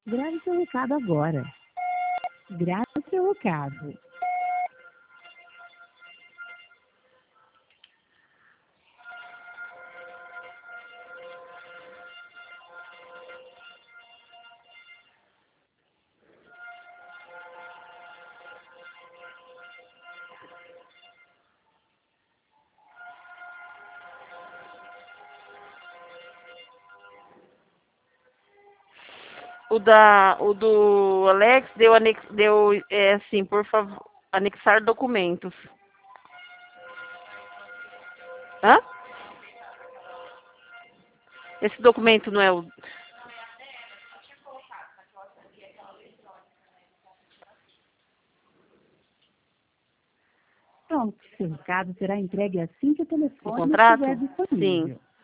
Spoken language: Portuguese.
Grave seu recado agora. Grave seu recado. O do Alex deu assim, por favor, anexar documentos. Hã? Esse documento não é o... Pronto, seu recado será entregue assim que o o telefone contrato? estiver disponível. Sim.